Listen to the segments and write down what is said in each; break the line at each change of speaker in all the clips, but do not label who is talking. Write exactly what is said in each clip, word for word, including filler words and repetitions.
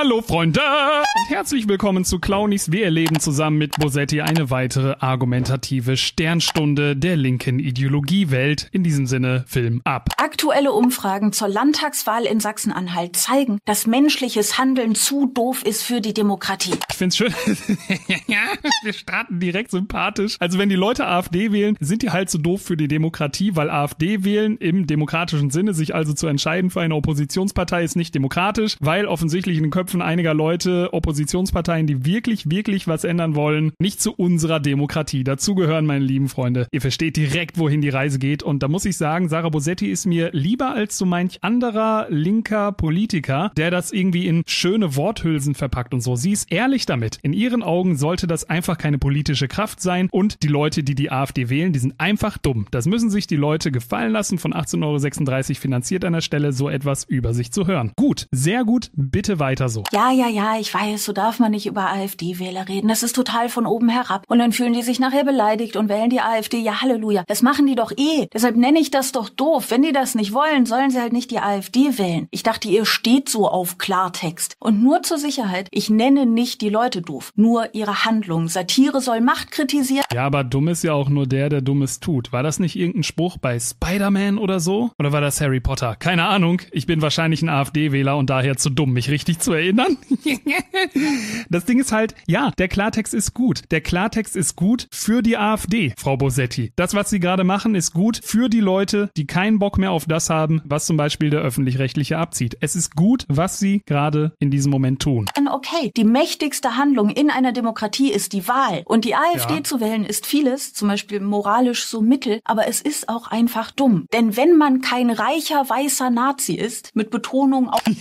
Hallo Freunde und herzlich willkommen zu Clownies. Wir erleben zusammen mit Bosetti eine weitere argumentative Sternstunde der linken Ideologiewelt. In diesem Sinne, Film ab.
Aktuelle Umfragen zur Landtagswahl in Sachsen-Anhalt zeigen, dass menschliches Handeln zu doof ist für die Demokratie.
Ich find's schön. Wir starten direkt sympathisch. Also wenn die Leute AfD wählen, sind die halt so doof für die Demokratie, weil AfD wählen im demokratischen Sinne, sich also zu entscheiden für eine Oppositionspartei, ist nicht demokratisch, weil offensichtlich in den Köpfen einiger Leute Oppositionsparteien, die wirklich, wirklich was ändern wollen, nicht zu unserer Demokratie dazugehören, meine lieben Freunde. Ihr versteht direkt, wohin die Reise geht. Und da muss ich sagen, Sarah Bosetti ist mir lieber als so manch anderer linker Politiker, der das irgendwie in schöne Worthülsen verpackt und so. Sie ist ehrlich damit. In ihren Augen sollte das einfach keine politische Kraft sein und die Leute, die die AfD wählen, die sind einfach dumm. Das müssen sich die Leute gefallen lassen, von achtzehn Euro sechsunddreißig finanziert an der Stelle, so etwas über sich zu hören. Gut, sehr gut, bitte weiter so.
Ja, ja, ja, ich weiß, so darf man nicht über AfD-Wähler reden. Das ist total von oben herab. Und dann fühlen die sich nachher beleidigt und wählen die AfD. Ja, Halleluja. Das machen die doch eh. Deshalb nenne ich das doch doof. Wenn die das nicht wollen, sollen sie halt nicht die AfD wählen. Ich dachte, ihr steht so auf Klartext. Und nur zur Sicherheit, ich nenne nicht die Leute doof, nur ihre Handlungen. Satire soll Macht kritisieren.
Ja, aber dumm ist ja auch nur der, der Dummes tut. War das nicht irgendein Spruch bei Spider-Man oder so? Oder war das Harry Potter? Keine Ahnung. Ich bin wahrscheinlich ein AfD-Wähler und daher zu dumm, mich richtig zu erinnern. Das Ding ist halt, ja, der Klartext ist gut. Der Klartext ist gut für die AfD, Frau Bosetti. Das, was Sie gerade machen, ist gut für die Leute, die keinen Bock mehr auf das haben, was zum Beispiel der Öffentlich-Rechtliche abzieht. Es ist gut, was Sie gerade in diesem Moment tun.
Okay, die mächtigste Handlung in einer Demokratie ist die Wahl. Und die AfD
ja.
zu wählen ist vieles, zum Beispiel moralisch so mittel, aber es ist auch einfach dumm. Denn wenn man kein reicher, weißer Nazi ist, mit Betonung auf...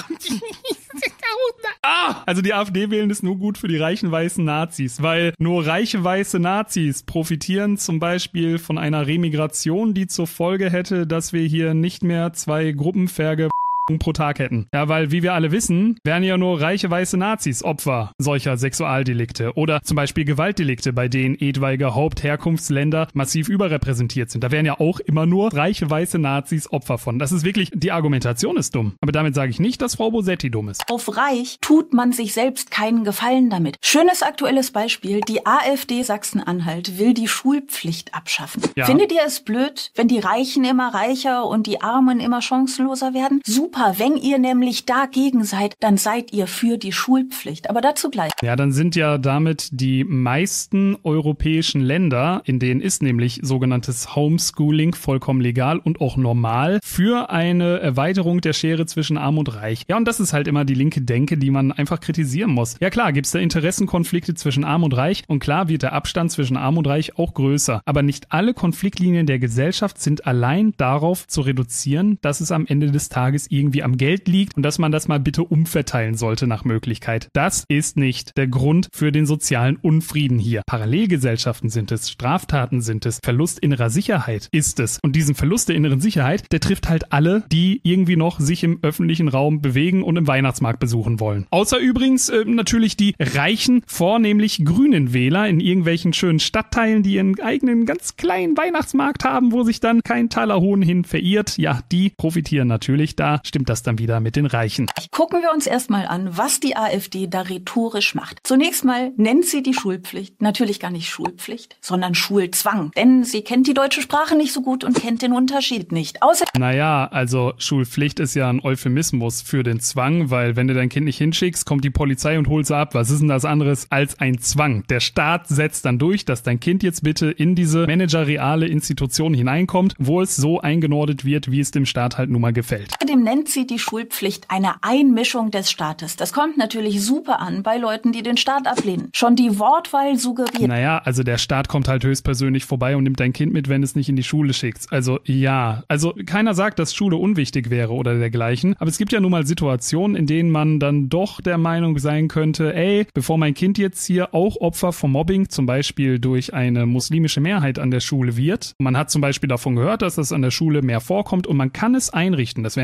Ah, also die AfD wählen ist nur gut für die reichen weißen Nazis, weil nur reiche weiße Nazis profitieren zum Beispiel von einer Remigration, die zur Folge hätte, dass wir hier nicht mehr zwei Gruppenverge pro Tag hätten. Ja, weil, wie wir alle wissen, wären ja nur reiche weiße Nazis Opfer solcher Sexualdelikte oder zum Beispiel Gewaltdelikte, bei denen etwaige Hauptherkunftsländer massiv überrepräsentiert sind. Da wären ja auch immer nur reiche weiße Nazis Opfer von. Das ist wirklich, die Argumentation ist dumm. Aber damit sage ich nicht, dass Frau Bosetti dumm ist.
Auf reich tut man sich selbst keinen Gefallen damit. Schönes aktuelles Beispiel, die AfD Sachsen-Anhalt will die Schulpflicht abschaffen. Ja. Findet ihr es blöd, wenn die Reichen immer reicher und die Armen immer chancenloser werden? Super. Wenn ihr nämlich dagegen seid, dann seid ihr für die Schulpflicht. Aber dazu gleich.
Ja, dann sind ja damit die meisten europäischen Länder, in denen ist nämlich sogenanntes Homeschooling vollkommen legal und auch normal, für eine Erweiterung der Schere zwischen Arm und Reich. Ja, und das ist halt immer die linke Denke, die man einfach kritisieren muss. Ja klar, gibt's da Interessenkonflikte zwischen Arm und Reich und klar wird der Abstand zwischen Arm und Reich auch größer. Aber nicht alle Konfliktlinien der Gesellschaft sind allein darauf zu reduzieren, dass es am Ende des Tages irgendwie am Geld liegt und dass man das mal bitte umverteilen sollte nach Möglichkeit. Das ist nicht der Grund für den sozialen Unfrieden hier. Parallelgesellschaften sind es, Straftaten sind es, Verlust innerer Sicherheit ist es. Und diesen Verlust der inneren Sicherheit, der trifft halt alle, die irgendwie noch sich im öffentlichen Raum bewegen und im Weihnachtsmarkt besuchen wollen. Außer übrigens äh, natürlich die reichen, vornehmlich grünen Wähler in irgendwelchen schönen Stadtteilen, die ihren eigenen ganz kleinen Weihnachtsmarkt haben, wo sich dann kein Talerhuhn hin verirrt. Ja, die profitieren natürlich. Da stimmt das dann wieder mit den Reichen.
Gucken wir uns erstmal an, was die AfD da rhetorisch macht. Zunächst mal nennt sie die Schulpflicht natürlich gar nicht Schulpflicht, sondern Schulzwang. Denn sie kennt die deutsche Sprache nicht so gut und kennt den Unterschied nicht. Außer
naja, also Schulpflicht ist ja ein Euphemismus für den Zwang, weil wenn du dein Kind nicht hinschickst, kommt die Polizei und holt sie ab. Was ist denn das anderes als ein Zwang? Der Staat setzt dann durch, dass dein Kind jetzt bitte in diese manageriale Institution hineinkommt, wo es so eingenordet wird, wie es dem Staat halt nun mal gefällt.
Außerdem nennt sie die Schulpflicht eine Einmischung des Staates. Das kommt natürlich super an bei Leuten, die den Staat ablehnen. Schon die Wortwahl suggeriert.
Naja, also der Staat kommt halt höchstpersönlich vorbei und nimmt dein Kind mit, wenn es nicht in die Schule schickt. Also ja, also keiner sagt, dass Schule unwichtig wäre oder dergleichen. Aber es gibt ja nun mal Situationen, in denen man dann doch der Meinung sein könnte, ey, bevor mein Kind jetzt hier auch Opfer vom Mobbing, zum Beispiel durch eine muslimische Mehrheit an der Schule wird. Man hat zum Beispiel davon gehört, dass das an der Schule mehr vorkommt und man kann es einrichten. Das wären ja sowieso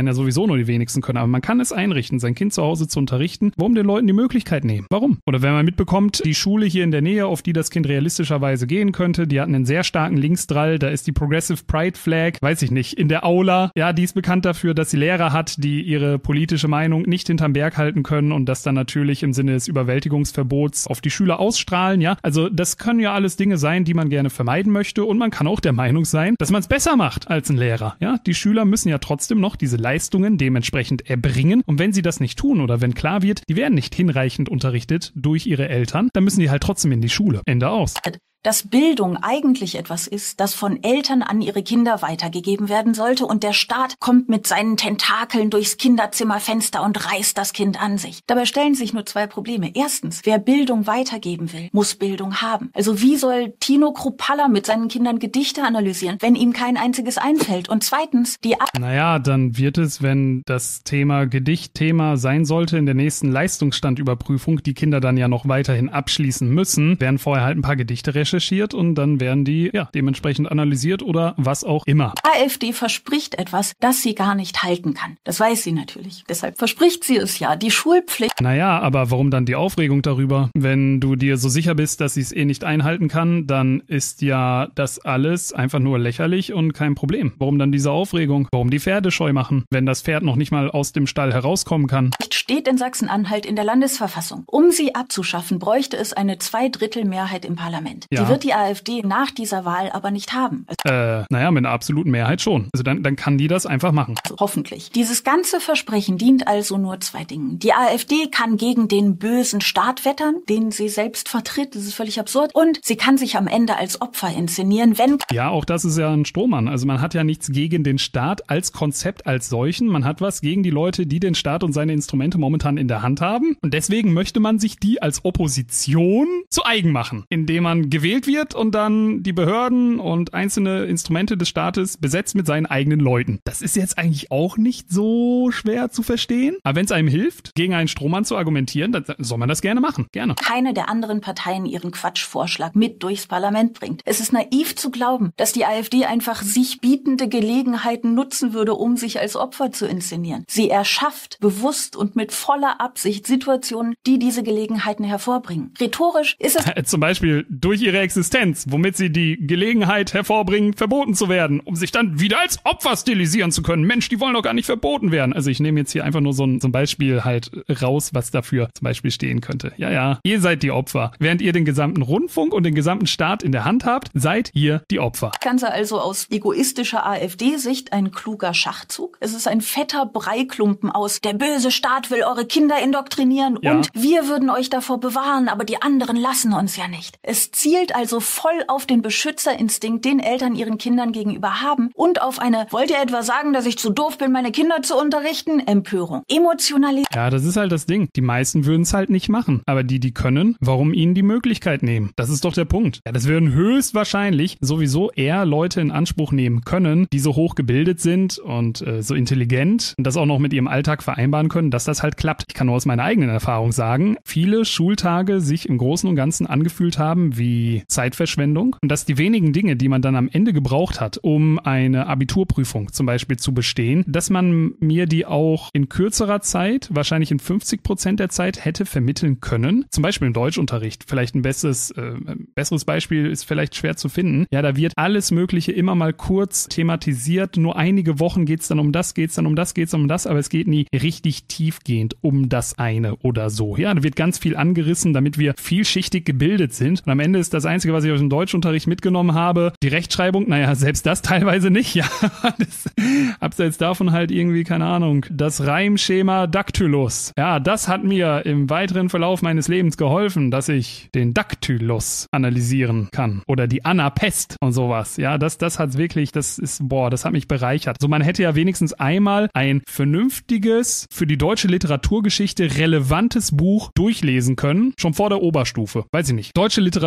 sowieso nur die wenigsten können, aber man kann es einrichten, sein Kind zu Hause zu unterrichten. Warum den Leuten die Möglichkeit nehmen? Warum? Oder wenn man mitbekommt, die Schule hier in der Nähe, auf die das Kind realistischerweise gehen könnte, die hatten einen sehr starken Linksdrall, da ist die Progressive Pride Flag, weiß ich nicht, in der Aula. Ja, die ist bekannt dafür, dass sie Lehrer hat, die ihre politische Meinung nicht hinterm Berg halten können und das dann natürlich im Sinne des Überwältigungsverbots auf die Schüler ausstrahlen, ja. Also das können ja alles Dinge sein, die man gerne vermeiden möchte und man kann auch der Meinung sein, dass man es besser macht als ein Lehrer, ja. Die Schüler müssen ja trotzdem noch diese Leistungen dementsprechend erbringen und wenn sie das nicht tun oder wenn klar wird, die werden nicht hinreichend unterrichtet durch ihre Eltern, dann müssen die halt trotzdem in die Schule. Ende aus.
Dass Bildung eigentlich etwas ist, das von Eltern an ihre Kinder weitergegeben werden sollte und der Staat kommt mit seinen Tentakeln durchs Kinderzimmerfenster und reißt das Kind an sich. Dabei stellen sich nur zwei Probleme. Erstens, wer Bildung weitergeben will, muss Bildung haben. Also wie soll Tino Kruppalla mit seinen Kindern Gedichte analysieren, wenn ihm kein einziges einfällt? Und zweitens, die Ab-
Naja, dann wird es, wenn das Thema Gedicht Thema sein sollte in der nächsten Leistungsstandüberprüfung, die Kinder dann ja noch weiterhin abschließen müssen, werden vorher halt ein paar Gedichte recherchiert und dann werden die ja dementsprechend analysiert oder was auch immer.
AfD verspricht etwas, das sie gar nicht halten kann. Das weiß sie natürlich. Deshalb verspricht sie es ja, die Schulpflicht.
Naja, aber warum dann die Aufregung darüber? Wenn du dir so sicher bist, dass sie es eh nicht einhalten kann, dann ist ja das alles einfach nur lächerlich und kein Problem. Warum dann diese Aufregung? Warum die Pferde scheu machen, wenn das Pferd noch nicht mal aus dem Stall herauskommen kann?
Steht in Sachsen-Anhalt in der Landesverfassung. Um sie abzuschaffen, bräuchte es eine Zweidrittelmehrheit im Parlament. Ja. Die wird die AfD nach dieser Wahl aber nicht haben.
Äh, naja, mit einer absoluten Mehrheit schon. Also dann, dann kann die das einfach machen.
Also hoffentlich. Dieses ganze Versprechen dient also nur zwei Dingen. Die AfD kann gegen den bösen Staat wettern, den sie selbst vertritt. Das ist völlig absurd. Und sie kann sich am Ende als Opfer inszenieren, wenn...
Ja, auch das ist ja ein Strohmann. Also man hat ja nichts gegen den Staat als Konzept, als solchen. Man hat was gegen die Leute, die den Staat und seine Instrumente momentan in der Hand haben. Und deswegen möchte man sich die als Opposition zu eigen machen, indem man gewählt wird und dann die Behörden und einzelne Instrumente des Staates besetzt mit seinen eigenen Leuten. Das ist jetzt eigentlich auch nicht so schwer zu verstehen. Aber wenn es einem hilft, gegen einen Strohmann zu argumentieren, dann soll man das gerne machen. Gerne.
Keine der anderen Parteien ihren Quatschvorschlag mit durchs Parlament bringt. Es ist naiv zu glauben, dass die AfD einfach sich bietende Gelegenheiten nutzen würde, um sich als Opfer zu inszenieren. Sie erschafft bewusst und mit voller Absicht Situationen, die diese Gelegenheiten hervorbringen. Rhetorisch ist es...
Zum Beispiel durch ihre Existenz, womit sie die Gelegenheit hervorbringen, verboten zu werden, um sich dann wieder als Opfer stilisieren zu können. Mensch, die wollen doch gar nicht verboten werden. Also ich nehme jetzt hier einfach nur so ein, so ein Beispiel halt raus, was dafür zum Beispiel stehen könnte. Ja, ja, ihr seid die Opfer. Während ihr den gesamten Rundfunk und den gesamten Staat in der Hand habt, seid ihr die Opfer.
Ganze also aus egoistischer AfD-Sicht ein kluger Schachzug. Es ist ein fetter Breiklumpen aus, der böse Staat will eure Kinder indoktrinieren ja. Und wir würden euch davor bewahren, aber die anderen lassen uns ja nicht. Es zielt also voll auf den Beschützerinstinkt, den Eltern ihren Kindern gegenüber haben und auf eine, wollt ihr etwa sagen, dass ich zu doof bin, meine Kinder zu unterrichten? Empörung. Emotionalität.
Ja, das ist halt das Ding. Die meisten würden es halt nicht machen. Aber die, die können, warum ihnen die Möglichkeit nehmen? Das ist doch der Punkt. Ja, das würden höchstwahrscheinlich sowieso eher Leute in Anspruch nehmen können, die so hoch gebildet sind und äh, so intelligent und das auch noch mit ihrem Alltag vereinbaren können, dass das halt klappt. Ich kann nur aus meiner eigenen Erfahrung sagen, viele Schultage sich im Großen und Ganzen angefühlt haben wie Zeitverschwendung und dass die wenigen Dinge, die man dann am Ende gebraucht hat, um eine Abiturprüfung zum Beispiel zu bestehen, dass man mir die auch in kürzerer Zeit, wahrscheinlich in fünfzig Prozent der Zeit, hätte vermitteln können. Zum Beispiel im Deutschunterricht. Vielleicht ein besseres, äh, besseres Beispiel ist vielleicht schwer zu finden. Ja, da wird alles Mögliche immer mal kurz thematisiert. Nur einige Wochen geht's dann um das, geht's dann um das, geht's dann um das, aber es geht nie richtig tiefgehend um das eine oder so. Ja, da wird ganz viel angerissen, damit wir vielschichtig gebildet sind. Und am Ende ist das Einzige, was ich aus dem Deutschunterricht mitgenommen habe, die Rechtschreibung. Naja, selbst das teilweise nicht. Ja, das, abseits davon halt irgendwie, keine Ahnung, das Reimschema Dactylus. Ja, das hat mir im weiteren Verlauf meines Lebens geholfen, dass ich den Dactylus analysieren kann. Oder die Anapest und sowas. Ja, das, das hat's wirklich, das ist, boah, das hat mich bereichert. So, man hätte ja wenigstens einmal ein vernünftiges, für die deutsche Literaturgeschichte relevantes Buch durchlesen können, schon vor der Oberstufe. Weiß ich nicht. Deutsche Literatur à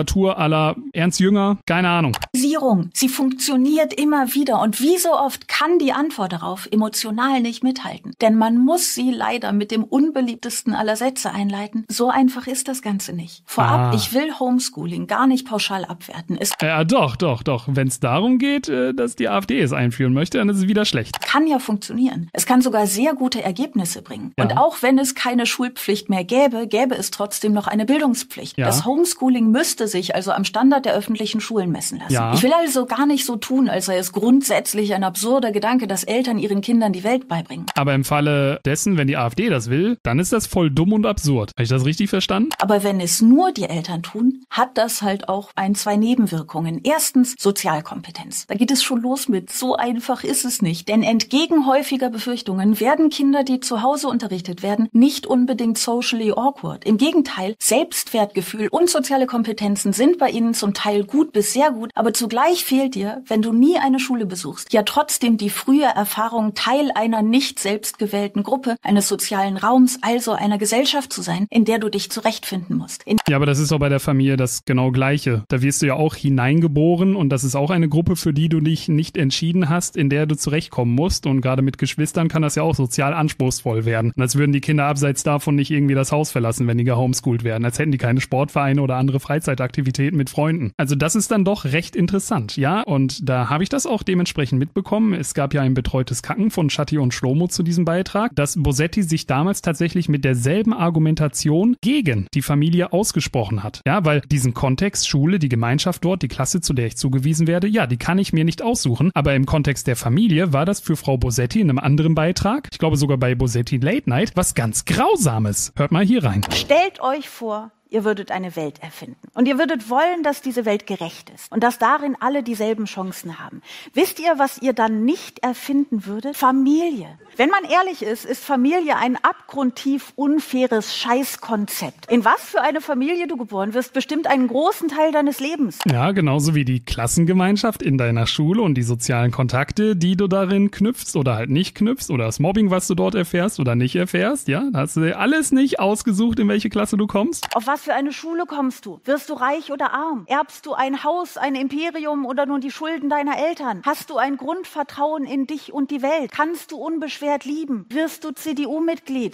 la Ernst Jünger, keine Ahnung.
Sie funktioniert immer wieder und wie so oft kann die Antwort darauf emotional nicht mithalten. Denn man muss sie leider mit dem unbeliebtesten aller Sätze einleiten. So einfach ist das Ganze nicht. Vorab, ah. ich will Homeschooling gar nicht pauschal abwerten. Es
ja, doch, doch, doch. Wenn es darum geht, dass die AfD es einführen möchte, dann ist es wieder schlecht.
Kann ja funktionieren. Es kann sogar sehr gute Ergebnisse bringen. Ja. Und auch wenn es keine Schulpflicht mehr gäbe, gäbe es trotzdem noch eine Bildungspflicht. Ja. Das Homeschooling müsste sich also am Standard der öffentlichen Schulen messen lassen. Ja. Ich will also gar nicht so tun, als sei es grundsätzlich ein absurder Gedanke, dass Eltern ihren Kindern die Welt beibringen.
Aber im Falle dessen, wenn die AfD das will, dann ist das voll dumm und absurd. Habe ich das richtig verstanden?
Aber wenn es nur die Eltern tun, hat das halt auch ein, zwei Nebenwirkungen. Erstens Sozialkompetenz. Da geht es schon los mit, so einfach ist es nicht. Denn entgegen häufiger Befürchtungen werden Kinder, die zu Hause unterrichtet werden, nicht unbedingt socially awkward. Im Gegenteil, Selbstwertgefühl und soziale Kompetenzen sind bei ihnen zum Teil gut bis sehr gut, aber zugleich fehlt dir, wenn du nie eine Schule besuchst, ja trotzdem die frühe Erfahrung, Teil einer nicht selbstgewählten Gruppe, eines sozialen Raums, also einer Gesellschaft zu sein, in der du dich zurechtfinden musst. In
ja, aber das ist auch bei der Familie das genau Gleiche. Da wirst du ja auch hineingeboren und das ist auch eine Gruppe, für die du dich nicht entschieden hast, in der du zurechtkommen musst. Und gerade mit Geschwistern kann das ja auch sozial anspruchsvoll werden. Und als würden die Kinder abseits davon nicht irgendwie das Haus verlassen, wenn die gehomeschoolt werden. Als hätten die keine Sportvereine oder andere Freizeitaktivitäten mit Freunden. Also das ist dann doch recht interessant, ja. Und da habe ich das auch dementsprechend mitbekommen. Es gab ja ein betreutes Kacken von Schatti und Schlomo zu diesem Beitrag, dass Bosetti sich damals tatsächlich mit derselben Argumentation gegen die Familie ausgesprochen hat. Ja, weil diesen Kontext, Schule, die Gemeinschaft dort, die Klasse, zu der ich zugewiesen werde, ja, die kann ich mir nicht aussuchen. Aber im Kontext der Familie war das für Frau Bosetti in einem anderen Beitrag, ich glaube sogar bei Bosetti Late Night, was ganz Grausames. Hört mal hier rein.
Stellt euch vor, ihr würdet eine Welt erfinden. Und ihr würdet wollen, dass diese Welt gerecht ist und dass darin alle dieselben Chancen haben. Wisst ihr, was ihr dann nicht erfinden würdet? Familie. Wenn man ehrlich ist, ist Familie ein abgrundtief unfaires Scheißkonzept. In was für eine Familie du geboren wirst, bestimmt einen großen Teil deines Lebens.
Ja, genauso wie die Klassengemeinschaft in deiner Schule und die sozialen Kontakte, die du darin knüpfst oder halt nicht knüpfst oder das Mobbing, was du dort erfährst oder nicht erfährst. Ja, da hast du dir alles nicht ausgesucht, in welche Klasse du kommst.
Auf was für eine Schule kommst du? Wirst du reich oder arm? Erbst du ein Haus, ein Imperium oder nur die Schulden deiner Eltern? Hast du ein Grundvertrauen in dich und die Welt? Kannst du unbeschwert lieben? Wirst du C D U-Mitglied?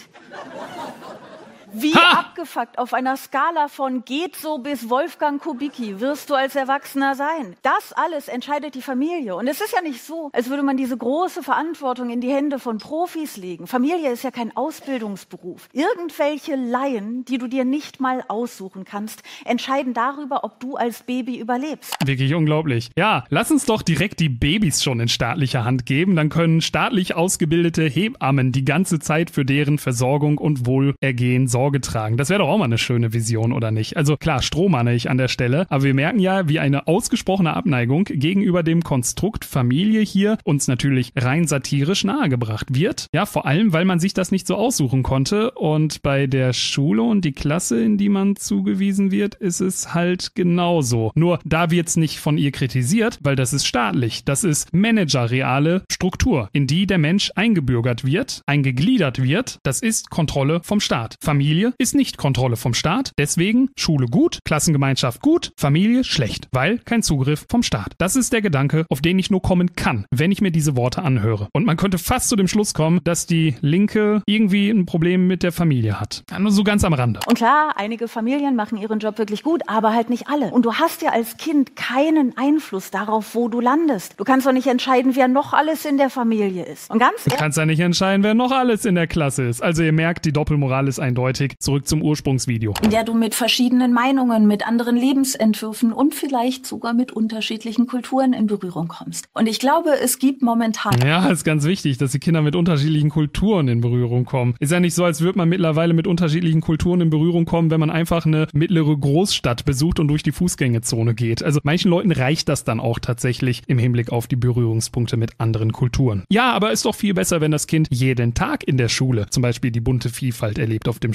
Wie ha! abgefuckt auf einer Skala von geht so bis Wolfgang Kubicki wirst du als Erwachsener sein. Das alles entscheidet die Familie. Und es ist ja nicht so, als würde man diese große Verantwortung in die Hände von Profis legen. Familie ist ja kein Ausbildungsberuf. Irgendwelche Laien, die du dir nicht mal aussuchen kannst, entscheiden darüber, ob du als Baby überlebst.
Wirklich unglaublich. Ja, lass uns doch direkt die Babys schon in staatlicher Hand geben. Dann können staatlich ausgebildete Hebammen die ganze Zeit für deren Versorgung und Wohlergehen sorgen. Getragen. Das wäre doch auch mal eine schöne Vision, oder nicht? Also klar, strohmanne ich an der Stelle, aber wir merken ja, wie eine ausgesprochene Abneigung gegenüber dem Konstrukt Familie hier uns natürlich rein satirisch nahegebracht wird. Ja, vor allem, weil man sich das nicht so aussuchen konnte und bei der Schule und die Klasse, in die man zugewiesen wird, ist es halt genauso. Nur da wird's nicht von ihr kritisiert, weil das ist staatlich. Das ist manageriale Struktur, in die der Mensch eingebürgert wird, eingegliedert wird. Das ist Kontrolle vom Staat. Familie ist nicht Kontrolle vom Staat, deswegen Schule gut, Klassengemeinschaft gut, Familie schlecht, weil kein Zugriff vom Staat. Das ist der Gedanke, auf den ich nur kommen kann, wenn ich mir diese Worte anhöre. Und man könnte fast zu dem Schluss kommen, dass die Linke irgendwie ein Problem mit der Familie hat. Ja, nur so ganz am Rande.
Und klar, einige Familien machen ihren Job wirklich gut, aber halt nicht alle. Und du hast ja als Kind keinen Einfluss darauf, wo du landest. Du kannst doch nicht entscheiden, wer noch alles in der Familie ist. Und ganz
Du kannst ja nicht entscheiden, wer noch alles in der Klasse ist. Also ihr merkt, die Doppelmoral ist eindeutig. Zurück zum Ursprungsvideo.
In der du mit verschiedenen Meinungen, mit anderen Lebensentwürfen und vielleicht sogar mit unterschiedlichen Kulturen in Berührung kommst. Und ich glaube, es gibt momentan...
Ja, ist ganz wichtig, dass die Kinder mit unterschiedlichen Kulturen in Berührung kommen. Ist ja nicht so, als würde man mittlerweile mit unterschiedlichen Kulturen in Berührung kommen, wenn man einfach eine mittlere Großstadt besucht und durch die Fußgängerzone geht. Also manchen Leuten reicht das dann auch tatsächlich im Hinblick auf die Berührungspunkte mit anderen Kulturen. Ja, aber ist doch viel besser, wenn das Kind jeden Tag in der Schule zum Beispiel die bunte Vielfalt erlebt auf dem Schulhof.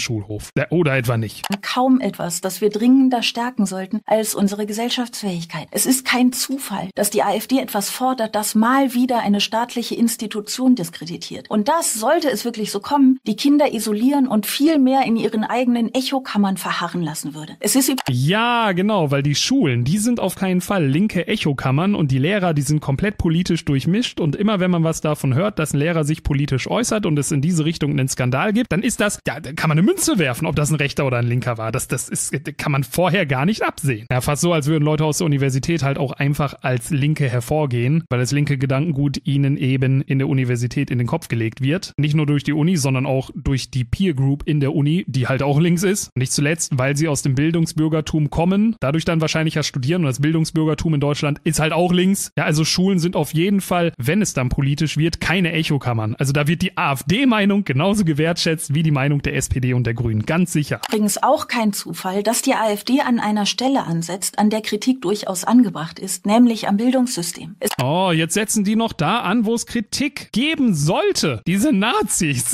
Schulhof. Oder etwa nicht?
Kaum etwas, das wir dringender stärken sollten als unsere Gesellschaftsfähigkeit. Es ist kein Zufall, dass die AfD etwas fordert, das mal wieder eine staatliche Institution diskreditiert. Und das, sollte es wirklich so kommen, die Kinder isolieren und viel mehr in ihren eigenen Echokammern verharren lassen würde. Es ist
ja, genau, weil die Schulen, die sind auf keinen Fall linke Echokammern und die Lehrer, die sind komplett politisch durchmischt und immer wenn man was davon hört, dass ein Lehrer sich politisch äußert und es in diese Richtung einen Skandal gibt, dann ist das, ja, da kann man eine Münze werfen, ob das ein Rechter oder ein Linker war. Das, das ist, kann man vorher gar nicht absehen. Ja, fast so, als würden Leute aus der Universität halt auch einfach als Linke hervorgehen, weil das linke Gedankengut ihnen eben in der Universität in den Kopf gelegt wird. Nicht nur durch die Uni, sondern auch durch die Peer Group in der Uni, die halt auch links ist. Nicht zuletzt, weil sie aus dem Bildungsbürgertum kommen, dadurch dann wahrscheinlich ja studieren und das Bildungsbürgertum in Deutschland ist halt auch links. Ja, also Schulen sind auf jeden Fall, wenn es dann politisch wird, keine Echokammern. Also da wird die AfD-Meinung genauso gewertschätzt wie die Meinung der S P D und der Grünen, ganz sicher.
Übrigens auch kein Zufall, dass die AfD an einer Stelle ansetzt, an der Kritik durchaus angebracht ist, nämlich am Bildungssystem. Es
oh, jetzt setzen die noch da an, wo es Kritik geben sollte. Diese Nazis.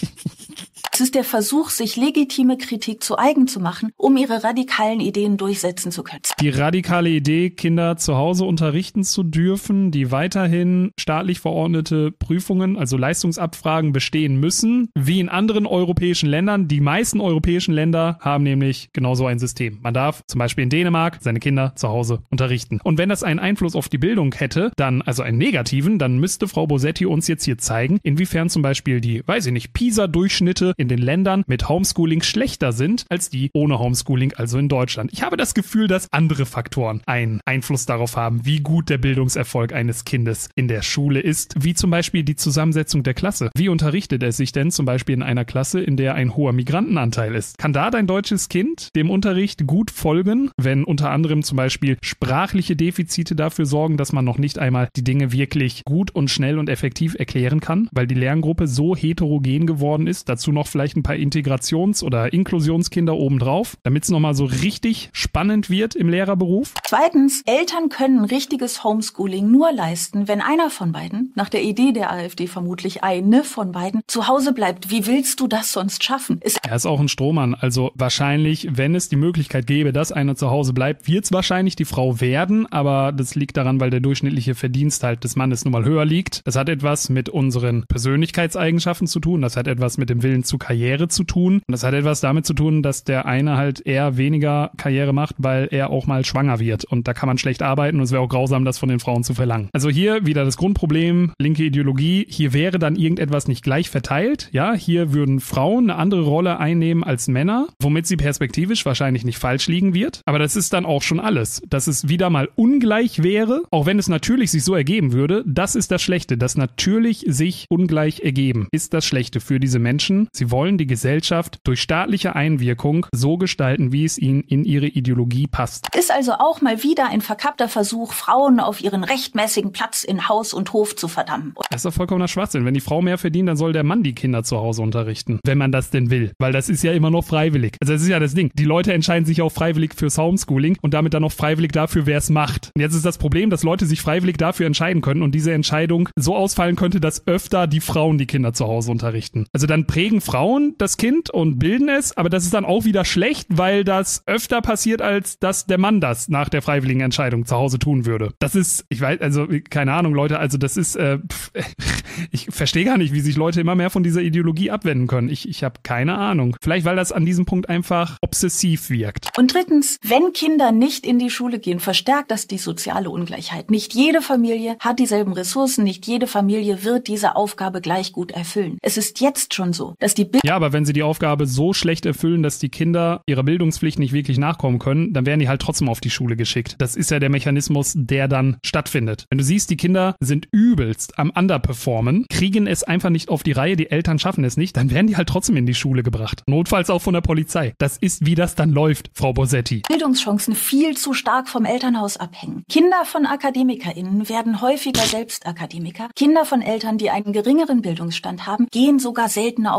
Es ist der Versuch, sich legitime Kritik zu eigen zu machen, um ihre radikalen Ideen durchsetzen zu können.
Die radikale Idee, Kinder zu Hause unterrichten zu dürfen, die weiterhin staatlich verordnete Prüfungen, also Leistungsabfragen bestehen müssen, wie in anderen europäischen Ländern. Die meisten europäischen Länder haben nämlich genauso ein System. Man darf zum Beispiel in Dänemark seine Kinder zu Hause unterrichten. Und wenn das einen Einfluss auf die Bildung hätte, dann, also einen negativen, dann müsste Frau Bosetti uns jetzt hier zeigen, inwiefern zum Beispiel die, weiß ich nicht, PISA-Durchschnitte in den Ländern mit Homeschooling schlechter sind als die ohne Homeschooling, also in Deutschland. Ich habe das Gefühl, dass andere Faktoren einen Einfluss darauf haben, wie gut der Bildungserfolg eines Kindes in der Schule ist, wie zum Beispiel die Zusammensetzung der Klasse. Wie unterrichtet es sich denn zum Beispiel in einer Klasse, in der ein hoher Migrantenanteil ist? Kann da dein deutsches Kind dem Unterricht gut folgen, wenn unter anderem zum Beispiel sprachliche Defizite dafür sorgen, dass man noch nicht einmal die Dinge wirklich gut und schnell und effektiv erklären kann, weil die Lerngruppe so heterogen geworden ist, dazu noch vielleicht ein paar Integrations- oder Inklusionskinder obendrauf, damit es nochmal so richtig spannend wird im Lehrerberuf.
Zweitens, Eltern können richtiges Homeschooling nur leisten, wenn einer von beiden, nach der Idee der AfD vermutlich eine von beiden, zu Hause bleibt. Wie willst du das sonst schaffen? Es
er ist auch ein Strohmann, also wahrscheinlich, wenn es die Möglichkeit gäbe, dass einer zu Hause bleibt, wird es wahrscheinlich die Frau werden, aber das liegt daran, weil der durchschnittliche Verdienst halt des Mannes nun mal höher liegt. Das hat etwas mit unseren Persönlichkeitseigenschaften zu tun, das hat etwas mit dem Willen zu Karriere zu tun. Und das hat etwas damit zu tun, dass der eine halt eher weniger Karriere macht, weil er auch mal schwanger wird. Und da kann man schlecht arbeiten und es wäre auch grausam, das von den Frauen zu verlangen. Also hier wieder das Grundproblem, linke Ideologie. Hier wäre dann irgendetwas nicht gleich verteilt. Ja, hier würden Frauen eine andere Rolle einnehmen als Männer, womit sie perspektivisch wahrscheinlich nicht falsch liegen wird. Aber das ist dann auch schon alles. Dass es wieder mal ungleich wäre, auch wenn es natürlich sich so ergeben würde, das ist das Schlechte. Das natürlich sich ungleich ergeben ist das Schlechte für diese Menschen. Sie wollen die Gesellschaft durch staatliche Einwirkung so gestalten, wie es ihnen in ihre Ideologie passt.
Ist also auch mal wieder ein verkappter Versuch, Frauen auf ihren rechtmäßigen Platz in Haus und Hof zu verdammen.
Das ist doch vollkommener Schwachsinn. Wenn die Frau mehr verdient, dann soll der Mann die Kinder zu Hause unterrichten. Wenn man das denn will. Weil das ist ja immer noch freiwillig. Also das ist ja das Ding. Die Leute entscheiden sich auch freiwillig fürs Homeschooling und damit dann auch freiwillig dafür, wer es macht. Und jetzt ist das Problem, dass Leute sich freiwillig dafür entscheiden können und diese Entscheidung so ausfallen könnte, dass öfter die Frauen die Kinder zu Hause unterrichten. Also dann prägen Frauen das Kind und bilden es, aber das ist dann auch wieder schlecht, weil das öfter passiert, als dass der Mann das nach der freiwilligen Entscheidung zu Hause tun würde. Das ist, ich weiß, also keine Ahnung, Leute, also das ist, äh, pff, ich verstehe gar nicht, wie sich Leute immer mehr von dieser Ideologie abwenden können. Ich, ich habe keine Ahnung. Vielleicht, weil das an diesem Punkt einfach obsessiv wirkt.
Und drittens, wenn Kinder nicht in die Schule gehen, verstärkt das die soziale Ungleichheit. Nicht jede Familie hat dieselben Ressourcen, nicht jede Familie wird diese Aufgabe gleich gut erfüllen. Es ist jetzt schon so, dass die Bild-
Ja, aber wenn sie die Aufgabe so schlecht erfüllen, dass die Kinder ihrer Bildungspflicht nicht wirklich nachkommen können, dann werden die halt trotzdem auf die Schule geschickt. Das ist ja der Mechanismus, der dann stattfindet. Wenn du siehst, die Kinder sind übelst am Underperformen, kriegen es einfach nicht auf die Reihe, die Eltern schaffen es nicht, dann werden die halt trotzdem in die Schule gebracht. Notfalls auch von der Polizei. Das ist, wie das dann läuft, Frau Bosetti.
Bildungschancen viel zu stark vom Elternhaus abhängen. Kinder von AkademikerInnen werden häufiger selbst Akademiker. Kinder von Eltern, die einen geringeren Bildungsstand haben, gehen sogar seltener aufs Gymnasium.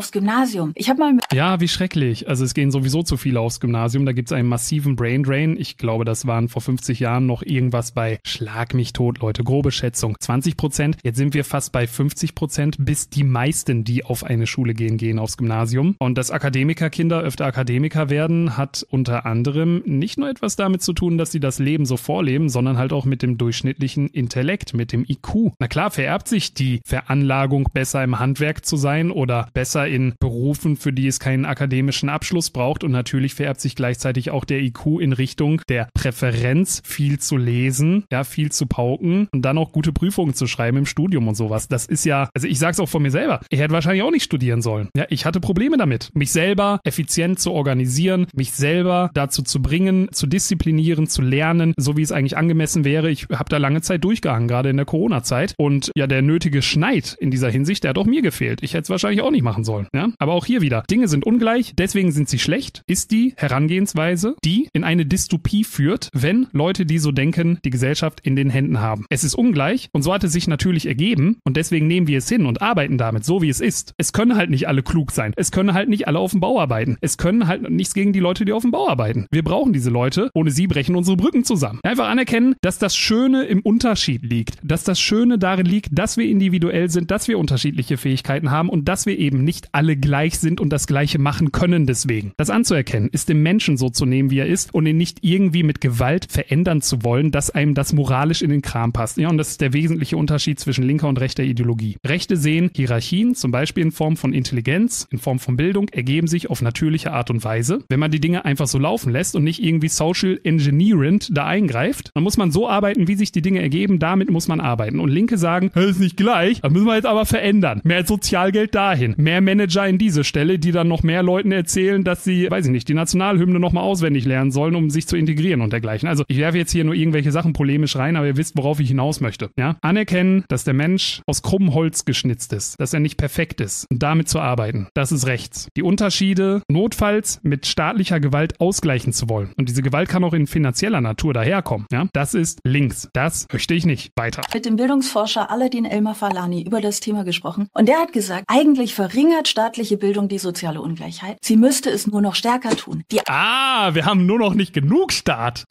Gymnasium. Ich habe mal mit
Ja, wie schrecklich. Also es gehen sowieso zu viele aufs Gymnasium. Da gibt es einen massiven Braindrain. Ich glaube, das waren vor fünfzig Jahren noch irgendwas bei, schlag mich tot, Leute, grobe Schätzung, zwanzig Prozent. Jetzt sind wir fast bei fünfzig Prozent, bis die meisten, die auf eine Schule gehen, gehen aufs Gymnasium. Und dass Akademikerkinder öfter Akademiker werden, hat unter anderem nicht nur etwas damit zu tun, dass sie das Leben so vorleben, sondern halt auch mit dem durchschnittlichen Intellekt, mit dem I Q. Na klar, vererbt sich die Veranlagung, besser im Handwerk zu sein oder besser in Berufen, für die es keinen akademischen Abschluss braucht. Und natürlich vererbt sich gleichzeitig auch der I Q in Richtung der Präferenz, viel zu lesen, ja, viel zu pauken und dann auch gute Prüfungen zu schreiben im Studium und sowas. Das ist ja, also ich sag's auch von mir selber, ich hätte wahrscheinlich auch nicht studieren sollen. Ja, ich hatte Probleme damit, mich selber effizient zu organisieren, mich selber dazu zu bringen, zu disziplinieren, zu lernen, so wie es eigentlich angemessen wäre. Ich habe da lange Zeit durchgehangen, gerade in der Corona-Zeit. Und ja, der nötige Schneid in dieser Hinsicht, der hat auch mir gefehlt. Ich hätte es wahrscheinlich auch nicht machen sollen. Ja? Aber auch hier wieder, Dinge sind ungleich, deswegen sind sie schlecht, ist die Herangehensweise, die in eine Dystopie führt, wenn Leute, die so denken, die Gesellschaft in den Händen haben. Es ist ungleich und so hat es sich natürlich ergeben und deswegen nehmen wir es hin und arbeiten damit, so wie es ist. Es können halt nicht alle klug sein. Es können halt nicht alle auf dem Bau arbeiten. Es können halt nichts gegen die Leute, die auf dem Bau arbeiten. Wir brauchen diese Leute. Ohne sie brechen unsere Brücken zusammen. Einfach anerkennen, dass das Schöne im Unterschied liegt. Dass das Schöne darin liegt, dass wir individuell sind, dass wir unterschiedliche Fähigkeiten haben und dass wir eben nicht alle gleich sind und das Gleiche machen können deswegen. Das anzuerkennen, ist den Menschen so zu nehmen, wie er ist und ihn nicht irgendwie mit Gewalt verändern zu wollen, dass einem das moralisch in den Kram passt. Ja, und das ist der wesentliche Unterschied zwischen linker und rechter Ideologie. Rechte sehen Hierarchien, zum Beispiel in Form von Intelligenz, in Form von Bildung, ergeben sich auf natürliche Art und Weise. Wenn man die Dinge einfach so laufen lässt und nicht irgendwie Social Engineering da eingreift, dann muss man so arbeiten, wie sich die Dinge ergeben, damit muss man arbeiten. Und Linke sagen, das ist nicht gleich, das müssen wir jetzt aber verändern. Mehr Sozialgeld dahin, mehr Manager in diese Stelle, die dann noch mehr Leuten erzählen, dass sie, weiß ich nicht, die Nationalhymne nochmal auswendig lernen sollen, um sich zu integrieren und dergleichen. Also ich werfe jetzt hier nur irgendwelche Sachen polemisch rein, aber ihr wisst, worauf ich hinaus möchte. Ja? Anerkennen, dass der Mensch aus krummem Holz geschnitzt ist, dass er nicht perfekt ist und damit zu arbeiten. Das ist rechts. Die Unterschiede notfalls mit staatlicher Gewalt ausgleichen zu wollen. Und diese Gewalt kann auch in finanzieller Natur daherkommen. Ja? Das ist links. Das möchte ich nicht. Weiter.
Mit dem Bildungsforscher Aladin El-Mafalani über das Thema gesprochen. Und der hat gesagt, eigentlich verringert staatliche Bildung die soziale Ungleichheit. Sie müsste es nur noch stärker tun. Die
ah, wir haben nur noch nicht genug Staat.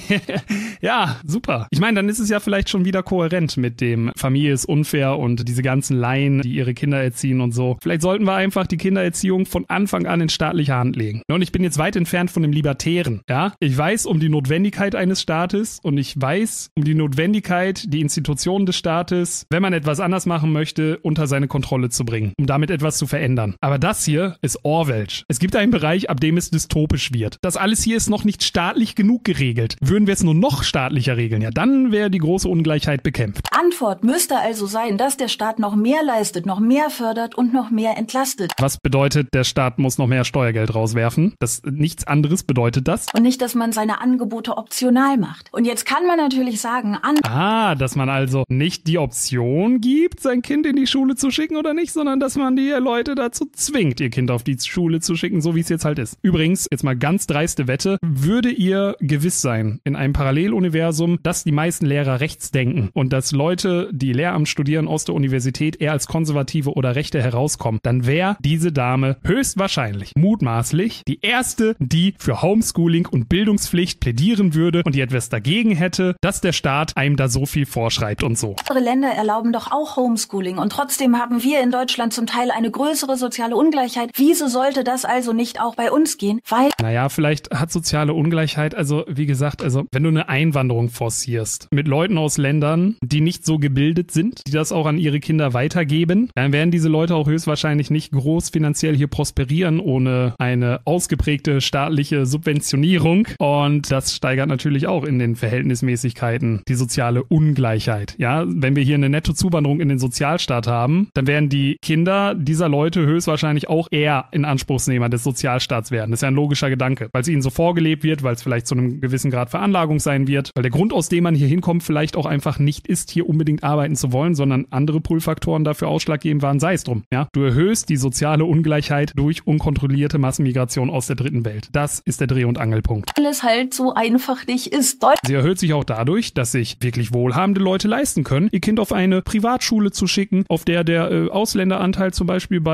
Ja, super. Ich meine, dann ist es ja vielleicht schon wieder kohärent mit dem Familie ist unfair und diese ganzen Laien, die ihre Kinder erziehen und so. Vielleicht sollten wir einfach die Kindererziehung von Anfang an in staatliche Hand legen. Und ich bin jetzt weit entfernt von dem Libertären. Ja, ich weiß um die Notwendigkeit eines Staates und ich weiß um die Notwendigkeit, die Institutionen des Staates, wenn man etwas anders machen möchte, unter seine Kontrolle zu bringen, um damit etwas zu verändern. Aber das hier ist Orwellsch. Es gibt einen Bereich, ab dem es dystopisch wird. Das alles hier ist noch nicht staatlich genug geregelt. Würden wir es nur noch staatlicher regeln, ja, dann wäre die große Ungleichheit bekämpft.
Antwort müsste also sein, dass der Staat noch mehr leistet, noch mehr fördert und noch mehr entlastet.
Was bedeutet, der Staat muss noch mehr Steuergeld rauswerfen? Das, nichts anderes bedeutet das.
Und nicht, dass man seine Angebote optional macht. Und jetzt kann man natürlich sagen, an
Ah, dass man also nicht die Option gibt, sein Kind in die Schule zu schicken oder nicht, sondern dass man die Leute dazu zwingt, ihr Kind auf die Schule zu schicken, so wie es jetzt halt ist. Übrigens, jetzt mal ganz dreiste Wette, würde ihr gewiss sein, in einem Paralleluniversum, dass die meisten Lehrer rechts denken und dass Leute, die Lehramt studieren aus der Universität, eher als Konservative oder Rechte herauskommen, dann wäre diese Dame höchstwahrscheinlich, mutmaßlich, die erste, die für Homeschooling und Bildungspflicht plädieren würde und die etwas dagegen hätte, dass der Staat einem da so viel vorschreibt und so.
Andere Länder erlauben doch auch Homeschooling und trotzdem haben wir in Deutschland zum Teil eine größere soziale Ungleichheit. Wieso sollte das also nicht auch bei uns gehen? Weil
Naja, vielleicht hat soziale Ungleichheit, also wie gesagt, also wenn du eine Einwanderung forcierst mit Leuten aus Ländern, die nicht so gebildet sind, die das auch an ihre Kinder weitergeben, dann werden diese Leute auch höchstwahrscheinlich nicht groß finanziell hier prosperieren ohne eine ausgeprägte staatliche Subventionierung und das steigert natürlich auch in den Verhältnismäßigkeiten die soziale Ungleichheit. Ja, wenn wir hier eine Nettozuwanderung in den Sozialstaat haben, dann werden die Kinder dieser Leute höchstwahrscheinlich auch eher in Anspruchsnehmer des Sozialstaats werden. Das ist ja ein logischer Gedanke, weil es ihnen so vorgelebt wird, weil es vielleicht zu einem gewissen Grad Veranlagung sein wird, weil der Grund, aus dem man hier hinkommt, vielleicht auch einfach nicht ist, hier unbedingt arbeiten zu wollen, sondern andere Pull-Faktoren dafür ausschlaggebend waren, sei es drum. Ja? Du erhöhst die soziale Ungleichheit durch unkontrollierte Massenmigration aus der dritten Welt. Das ist der Dreh- und Angelpunkt.
es halt so einfach nicht ist. Deut-
Sie erhöht sich auch dadurch, dass sich wirklich wohlhabende Leute leisten können, ihr Kind auf eine Privatschule zu schicken, auf der der äh, Ausländeranteil zum Beispiel bei, weiß ich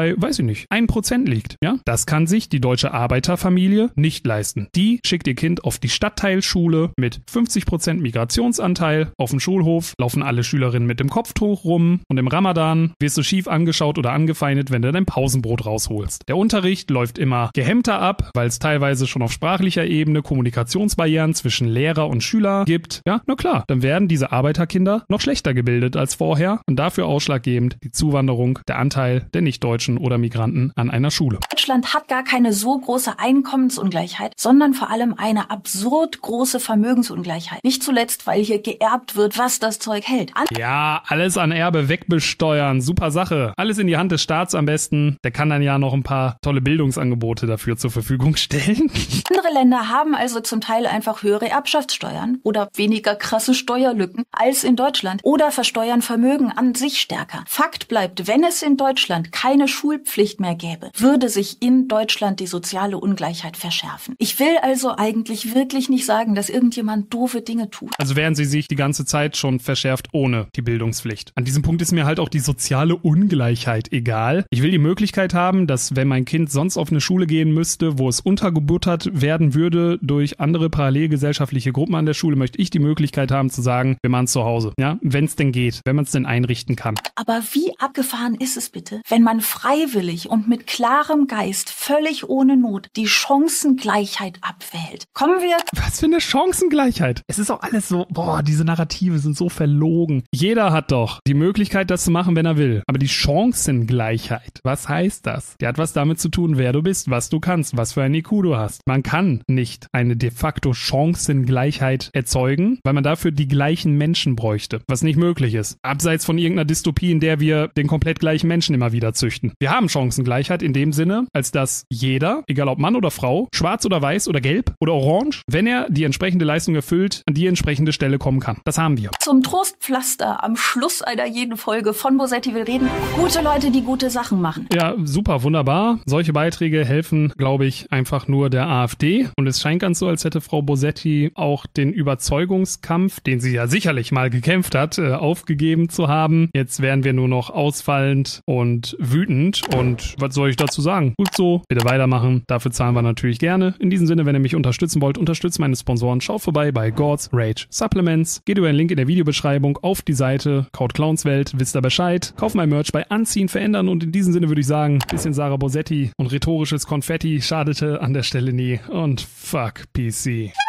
nicht, ein Prozent liegt. Ja, das kann sich die deutsche Arbeiterfamilie nicht leisten. Die schickt ihr Kind auf die Stadtteilschule mit fünfzig Prozent Migrationsanteil. Auf dem Schulhof laufen alle Schülerinnen mit dem Kopftuch rum und im Ramadan wirst du schief angeschaut oder angefeindet, wenn du dein Pausenbrot rausholst. Der Unterricht läuft immer gehemmter ab, weil es teilweise schon auf sprachlicher Ebene Kommunikationsbarrieren zwischen Lehrer und Schüler gibt. Ja, na klar, dann werden diese Arbeiterkinder noch schlechter gebildet als vorher und dafür ausschlaggebend die Zuwanderung, der Anteil der Nichtdeutschen oder Migranten an einer Schule.
Deutschland hat gar keine so große Einkommensungleichheit, sondern vor allem eine absurd große Vermögensungleichheit. Nicht zuletzt, weil hier geerbt wird, was das Zeug hält. An
ja, alles an Erbe wegbesteuern, super Sache. Alles in die Hand des Staats am besten. Der kann dann ja noch ein paar tolle Bildungsangebote dafür zur Verfügung stellen.
Andere Länder haben also zum Teil einfach höhere Erbschaftssteuern oder weniger krasse Steuerlücken als in Deutschland oder versteuern Vermögen an sich stärker. Fakt bleibt, wenn es in Deutschland keine Schulpflicht mehr gäbe, würde sich in Deutschland die soziale Ungleichheit verschärfen. Ich will also eigentlich wirklich nicht sagen, dass irgendjemand doofe Dinge tut.
Also wären sie sich die ganze Zeit schon verschärft ohne die Bildungspflicht. An diesem Punkt ist mir halt auch die soziale Ungleichheit egal. Ich will die Möglichkeit haben, dass wenn mein Kind sonst auf eine Schule gehen müsste, wo es untergebuttert werden würde durch andere parallelgesellschaftliche Gruppen an der Schule, möchte ich die Möglichkeit haben zu sagen, wir machen es zu Hause. Ja, wenn es denn geht, wenn man es denn einrichten kann.
Aber wie abgefahren ist es bitte, wenn man freiwillig und mit klarem Geist, völlig ohne Not, die Chancengleichheit abwählt? Kommen wir...
Was für eine Chancengleichheit? Es ist auch alles so, boah, diese Narrative sind so verlogen. Jeder hat doch die Möglichkeit, das zu machen, wenn er will. Aber die Chancengleichheit, was heißt das? Die hat was damit zu tun, wer du bist, was du kannst, was für ein I Q du hast. Man kann nicht eine de facto Chancengleichheit erzeugen, weil man dafür die gleichen Menschen bräuchte, was nicht möglich ist. Abseits von irgendeiner Dystopie, in der wir den komplett gleichen Menschen immer wieder züchten. Wir haben Chancengleichheit in dem Sinne, als dass jeder, egal ob Mann oder Frau, schwarz oder weiß oder gelb oder orange, wenn er die entsprechende Leistung erfüllt, an die entsprechende Stelle kommen kann. Das haben wir.
Zum Trostpflaster am Schluss einer jeden Folge von Bosetti will reden. Gute Leute, die gute Sachen machen.
Ja, super, wunderbar. Solche Beiträge helfen, glaube ich, einfach nur der AfD. Und es scheint ganz so, als hätte Frau Bosetti auch den Überzeugungskampf, den sie ja sicherlich mal gekämpft hat, äh, aufgegeben zu haben. Jetzt wären wir nur noch ausfallend und wütend. Und was soll ich dazu sagen? Gut so, bitte weitermachen. Dafür zahlen wir natürlich gerne. In diesem Sinne, wenn ihr mich unterstützen wollt, unterstützt meine Sponsoren. Schaut vorbei bei Gods Rage Supplements. Geht über den Link in der Videobeschreibung auf die Seite Kraut Clowns Welt. Wisst ihr Bescheid. Kauft mein Merch bei Anziehen, Verändern. Und in diesem Sinne würde ich sagen, bisschen Sarah Bosetti und rhetorisches Konfetti schadete an der Stelle nie. Und fuck P C.